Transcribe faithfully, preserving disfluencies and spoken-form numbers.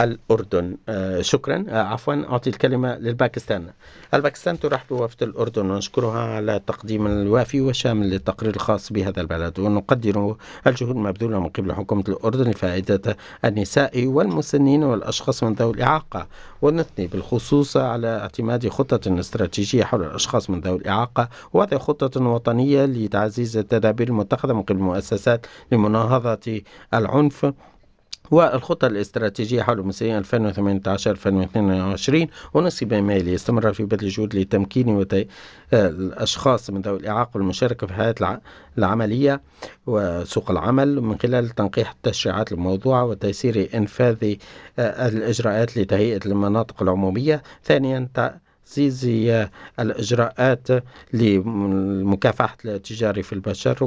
الأردن. آه، شكرا. آه، عفوا أعطي الكلمة للباكستان. الباكستان ترحب بوفد الأردن ونشكرها على التقديم الوافي والشامل للتقرير الخاص بهذا البلد، ونقدر الجهود المبذولة من قبل حكومة الأردن لفائدة النساء والمسنين والأشخاص من ذوي الإعاقة، ونثني بالخصوص على اعتماد خطة استراتيجية حول الأشخاص من ذوي الإعاقة، ووضع خطة وطنية لتعزيز التدابير المتخذة من قبل المؤسسات لمناهضة العنف، والخطة الاستراتيجية حول المسيرين ألفين وثمانية عشر ألفين واثنين وعشرين، ونصب مالي يستمر في بذل جهود لتمكين وتي... الأشخاص من ذوي الإعاقة والمشاركة في الحياة الع... العملية وسوق العمل من خلال تنقيح التشريعات الموضوعة وتيسير إنفاذ الإجراءات لتهيئة المناطق العمومية. ثانيا تعزيز الإجراءات لمكافحة التجار في البشر